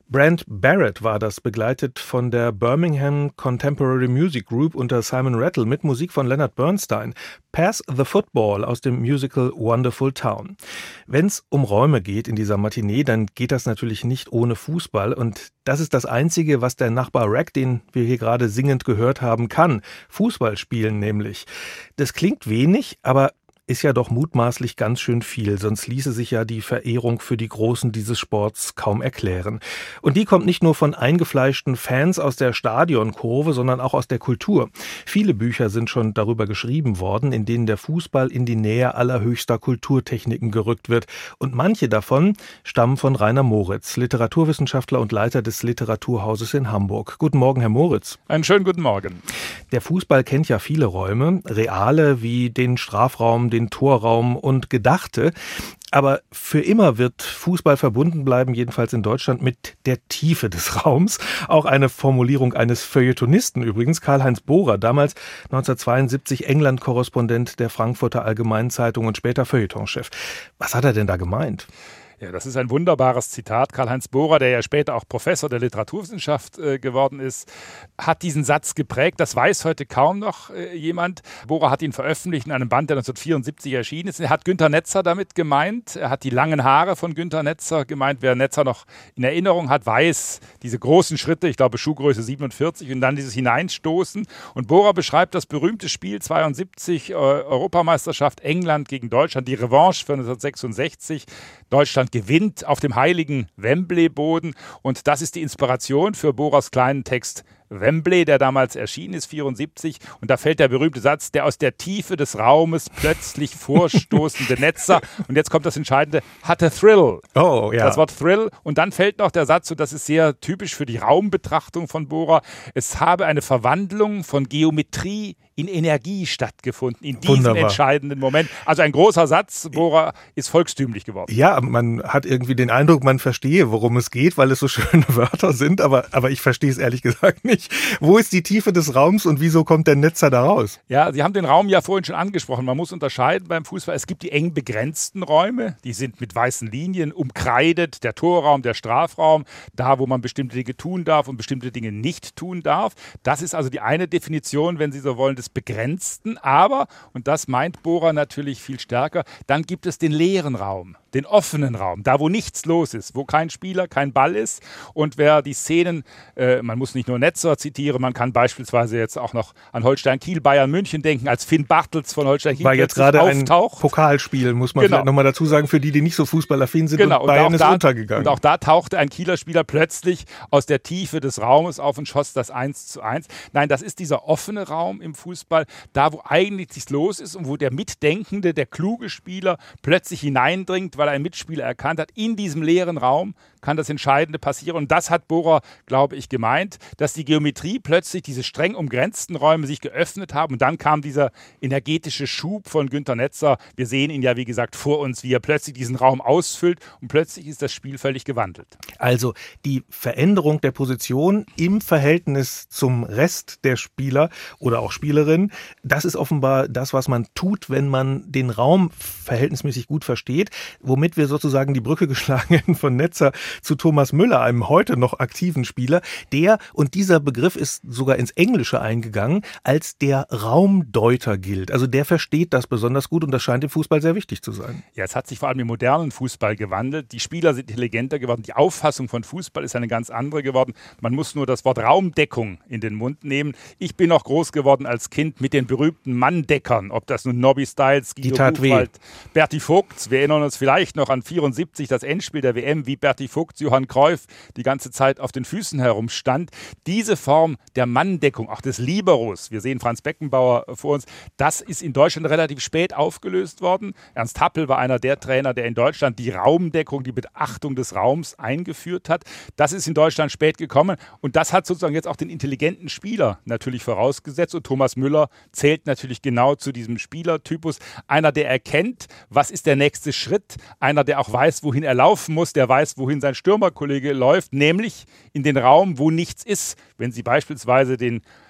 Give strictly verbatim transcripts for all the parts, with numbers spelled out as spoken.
Brand Barrett war das, begleitet von der Birmingham Contemporary Music Group unter Simon Rattle mit Musik von Leonard Bernstein. Pass the Football aus dem Musical Wonderful Town. Wenn es um Räume geht in dieser Matinee, dann geht das natürlich nicht ohne Fußball. Und das ist das Einzige, was der Nachbar Rack, den wir hier gerade singend gehört haben, kann. Fußball spielen nämlich. Das klingt wenig, aber ist ja doch mutmaßlich ganz schön viel, sonst ließe sich ja die Verehrung für die Großen dieses Sports kaum erklären. Und die kommt nicht nur von eingefleischten Fans aus der Stadionkurve, sondern auch aus der Kultur. Viele Bücher sind schon darüber geschrieben worden, in denen der Fußball in die Nähe allerhöchster Kulturtechniken gerückt wird. Und manche davon stammen von Rainer Moritz, Literaturwissenschaftler und Leiter des Literaturhauses in Hamburg. Guten Morgen, Herr Moritz. Einen schönen guten Morgen. Der Fußball kennt ja viele Räume, reale wie den Strafraum, den Torraum und gedachte. Aber für immer wird Fußball verbunden bleiben, jedenfalls in Deutschland, mit der Tiefe des Raums. Auch eine Formulierung eines Feuilletonisten übrigens, Karl-Heinz Bohrer, damals neunzehnhundertzweiundsiebzig England-Korrespondent der Frankfurter Allgemeinen Zeitung und später Feuilletonchef. Was hat er denn da gemeint? Ja, das ist ein wunderbares Zitat. Karl-Heinz Bohrer, der ja später auch Professor der Literaturwissenschaft äh, geworden ist, hat diesen Satz geprägt. Das weiß heute kaum noch äh, jemand. Bohrer hat ihn veröffentlicht in einem Band, der neunzehnhundertvierundsiebzig erschienen ist. Er hat Günter Netzer damit gemeint. Er hat die langen Haare von Günter Netzer gemeint. Wer Netzer noch in Erinnerung hat, weiß, diese großen Schritte, ich glaube Schuhgröße siebenundvierzig und dann dieses Hineinstoßen. Und Bohrer beschreibt das berühmte Spiel zweiundsiebzig, äh, Europameisterschaft England gegen Deutschland, die Revanche für neunzehnhundertsechsundsechzig. Deutschland gewinnt auf dem heiligen Wembley-Boden und das ist die Inspiration für Bohrers kleinen Text Wembley, der damals erschienen ist, vierundsiebzig. Und da fällt der berühmte Satz, der aus der Tiefe des Raumes plötzlich vorstoßende Netzer, und jetzt kommt das Entscheidende, hatte Thrill. Oh, ja. Das Wort Thrill. Und dann fällt noch der Satz, und das ist sehr typisch für die Raumbetrachtung von Bohrer, es habe eine Verwandlung von Geometrie in Energie stattgefunden, in diesem Wunderbar. entscheidenden Moment. Also ein großer Satz, Bohrer ist volkstümlich geworden. Ja, man hat irgendwie den Eindruck, man verstehe, worum es geht, weil es so schöne Wörter sind, aber, aber ich verstehe es ehrlich gesagt nicht. Wo ist die Tiefe des Raums und wieso kommt der Netzer da raus? Ja, Sie haben den Raum ja vorhin schon angesprochen. Man muss unterscheiden beim Fußball. Es gibt die eng begrenzten Räume, die sind mit weißen Linien umkreidet, der Torraum, der Strafraum, da wo man bestimmte Dinge tun darf und bestimmte Dinge nicht tun darf. Das ist also die eine Definition, wenn Sie so wollen, des Begrenzten. Aber, und das meint Bohrer natürlich viel stärker, dann gibt es den leeren Raum, den offenen Raum, da wo nichts los ist, wo kein Spieler, kein Ball ist. Und wer die Szenen, äh, man muss nicht nur Netzer zitieren, man kann beispielsweise jetzt auch noch an Holstein Kiel, Bayern München denken, als Finn Bartels von Holstein Kiel war jetzt gerade auftaucht. Ein Pokalspiel, muss man genau. vielleicht nochmal dazu sagen, für die, die nicht so fußballaffin sind, genau. und Bayern und ist da, untergegangen. Und auch da tauchte ein Kieler Spieler plötzlich aus der Tiefe des Raumes auf und schoss das eins zu eins. Nein, das ist dieser offene Raum im Fußball, da wo eigentlich nichts los ist und wo der mitdenkende, der kluge Spieler plötzlich hineindringt, weil er einen Mitspieler erkannt hat. In diesem leeren Raum kann das Entscheidende passieren. Und das hat Bohrer, glaube ich, gemeint, dass die Geometrie plötzlich, diese streng umgrenzten Räume sich geöffnet haben. Und dann kam dieser energetische Schub von Günter Netzer. Wir sehen ihn ja, wie gesagt, vor uns, wie er plötzlich diesen Raum ausfüllt. Und plötzlich ist das Spiel völlig gewandelt. Also die Veränderung der Position im Verhältnis zum Rest der Spieler oder auch Spielerinnen, das ist offenbar das, was man tut, wenn man den Raum verhältnismäßig gut versteht, womit wir sozusagen die Brücke geschlagen hätten von Netzer zu Thomas Müller, einem heute noch aktiven Spieler, der, und dieser Begriff ist sogar ins Englische eingegangen, als der Raumdeuter gilt. Also der versteht das besonders gut und das scheint im Fußball sehr wichtig zu sein. Ja, es hat sich vor allem im modernen Fußball gewandelt. Die Spieler sind intelligenter geworden. Die Auffassung von Fußball ist eine ganz andere geworden. Man muss nur das Wort Raumdeckung in den Mund nehmen. Ich bin noch groß geworden als Kind mit den berühmten Manndeckern, ob das nun Nobby Stiles, Guido Buchwald, Berti Vogts. Wir erinnern uns vielleicht noch an vierundsiebzig, das Endspiel der W M, wie Berti Vogts, Johann Cruyff die ganze Zeit auf den Füßen herumstand. Diese Form der Manndeckung, auch des Liberos, wir sehen Franz Beckenbauer vor uns, das ist in Deutschland relativ spät aufgelöst worden. Ernst Happel war einer der Trainer, der in Deutschland die Raumdeckung, die Beachtung des Raums eingeführt hat. Das ist in Deutschland spät gekommen und das hat sozusagen jetzt auch den intelligenten Spieler natürlich vorausgesetzt und Thomas Müller zählt natürlich genau zu diesem Spielertypus. Einer, der erkennt, was ist der nächste Schritt, einer, der auch weiß, wohin er laufen muss, der weiß, wohin sein Stürmerkollege läuft, nämlich in den Raum, wo nichts ist. Wenn Sie beispielsweise den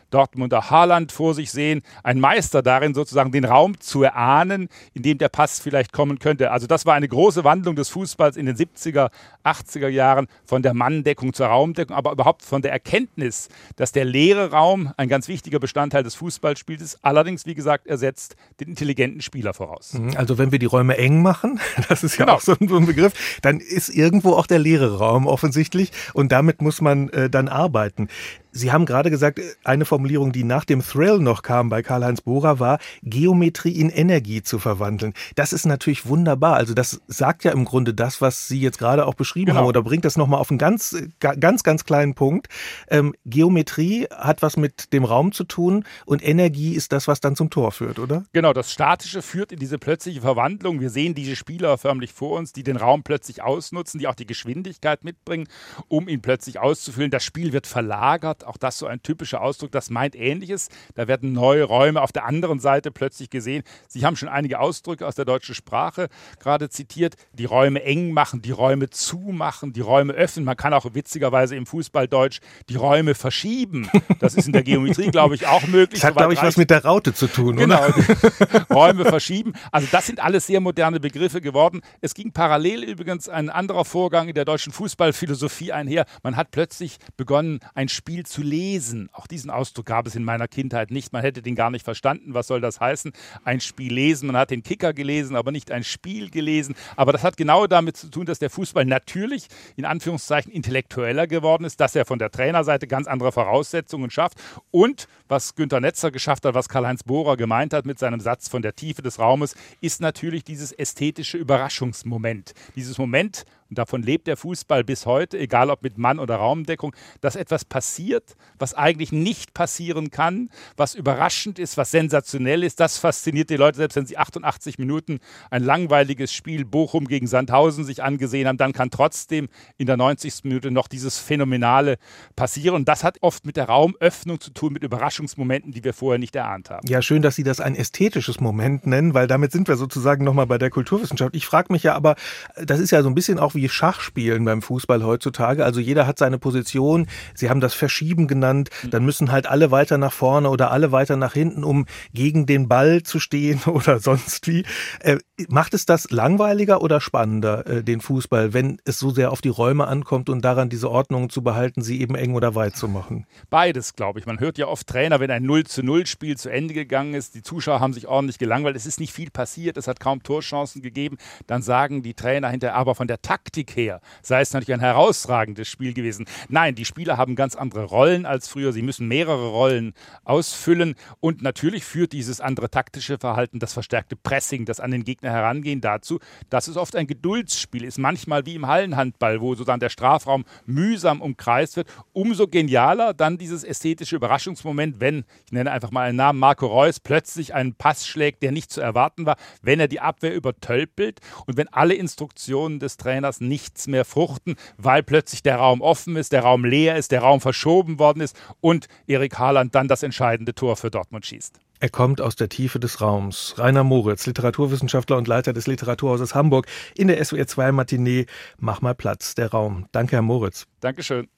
Dortmunder Haaland vor sich sehen. Ein Meister darin, sozusagen den Raum zu erahnen, in dem der Pass vielleicht kommen könnte. Also das war eine große Wandlung des Fußballs in den siebziger, achtziger Jahren von der Manndeckung zur Raumdeckung, aber überhaupt von der Erkenntnis, dass der leere Raum ein ganz wichtiger Bestandteil des Fußballspiels ist. Allerdings, wie gesagt, ersetzt den intelligenten Spieler voraus. Also wenn wir die Räume eng machen, das ist ja genau. auch so ein, so ein Begriff, dann ist irgendwo auch der leere Raum offensichtlich und damit muss man äh, dann arbeiten. Sie haben gerade gesagt, eine Formulierung, die nach dem Thrill noch kam bei Karl-Heinz Bohrer, war, Geometrie in Energie zu verwandeln. Das ist natürlich wunderbar. Also das sagt ja im Grunde das, was Sie jetzt gerade auch beschrieben genau. haben, oder bringt das nochmal auf einen ganz, ganz, ganz kleinen Punkt. Ähm, Geometrie hat was mit dem Raum zu tun und Energie ist das, was dann zum Tor führt, oder? Genau, das Statische führt in diese plötzliche Verwandlung. Wir sehen diese Spieler förmlich vor uns, die den Raum plötzlich ausnutzen, die auch die Geschwindigkeit mitbringen, um ihn plötzlich auszufüllen. Das Spiel wird verlagert. Auch das so ein typischer Ausdruck, das meint Ähnliches. Da werden neue Räume auf der anderen Seite plötzlich gesehen. Sie haben schon einige Ausdrücke aus der deutschen Sprache gerade zitiert. Die Räume eng machen, die Räume zumachen, die Räume öffnen. Man kann auch witzigerweise im Fußballdeutsch die Räume verschieben. Das ist in der Geometrie, glaube ich, auch möglich. Das hat, glaube ich, was mit der Raute zu tun, genau, oder? Genau, Räume verschieben. Also das sind alles sehr moderne Begriffe geworden. Es ging parallel übrigens ein anderer Vorgang in der deutschen Fußballphilosophie einher. Man hat plötzlich begonnen, ein Spiel zu lesen. Auch diesen Ausdruck gab es in meiner Kindheit nicht. Man hätte den gar nicht verstanden. Was soll das heißen? Ein Spiel lesen. Man hat den Kicker gelesen, aber nicht ein Spiel gelesen. Aber das hat genau damit zu tun, dass der Fußball natürlich in Anführungszeichen intellektueller geworden ist, dass er von der Trainerseite ganz andere Voraussetzungen schafft und was Günter Netzer geschafft hat, was Karl-Heinz Bohrer gemeint hat mit seinem Satz von der Tiefe des Raumes, ist natürlich dieses ästhetische Überraschungsmoment. Dieses Moment, und davon lebt der Fußball bis heute, egal ob mit Mann- oder Raumdeckung, dass etwas passiert, was eigentlich nicht passieren kann, was überraschend ist, was sensationell ist. Das fasziniert die Leute, selbst wenn sie achtundachtzig Minuten ein langweiliges Spiel Bochum gegen Sandhausen sich angesehen haben, dann kann trotzdem in der neunzigsten Minute noch dieses Phänomenale passieren. Und das hat oft mit der Raumöffnung zu tun, mit Überraschungsmomenten, die wir vorher nicht erahnt haben. Ja, schön, dass Sie das ein ästhetisches Moment nennen, weil damit sind wir sozusagen nochmal bei der Kulturwissenschaft. Ich frage mich ja aber, das ist ja so ein bisschen auch wie Schachspielen beim Fußball heutzutage. Also jeder hat seine Position. Sie haben das Verschieben genannt. Dann müssen halt alle weiter nach vorne oder alle weiter nach hinten, um gegen den Ball zu stehen oder sonst wie. Äh, macht es das langweiliger oder spannender, äh, den Fußball, wenn es so sehr auf die Räume ankommt und daran, diese Ordnung zu behalten, sie eben eng oder weit zu machen? Beides, glaube ich. Man hört ja oft Trainer, wenn ein null zu null Spiel zu Ende gegangen ist, die Zuschauer haben sich ordentlich gelangweilt, es ist nicht viel passiert, es hat kaum Torchancen gegeben, dann sagen die Trainer hinterher, aber von der Taktik her sei es natürlich ein herausragendes Spiel gewesen. Nein, die Spieler haben ganz andere Rollen als früher, sie müssen mehrere Rollen ausfüllen und natürlich führt dieses andere taktische Verhalten, das verstärkte Pressing, das an den Gegner herangehen dazu, dass es oft ein Geduldsspiel ist, manchmal wie im Hallenhandball, wo sozusagen der Strafraum mühsam umkreist wird. Umso genialer dann dieses ästhetische Überraschungsmoment, wenn, ich nenne einfach mal einen Namen, Marco Reus plötzlich einen Pass schlägt, der nicht zu erwarten war, wenn er die Abwehr übertölpelt und wenn alle Instruktionen des Trainers nichts mehr fruchten, weil plötzlich der Raum offen ist, der Raum leer ist, der Raum verschoben worden ist und Erik Haaland dann das entscheidende Tor für Dortmund schießt. Er kommt aus der Tiefe des Raums. Rainer Moritz, Literaturwissenschaftler und Leiter des Literaturhauses Hamburg in der S W R zwei Matinee. Mach mal Platz, der Raum. Danke, Herr Moritz. Dankeschön.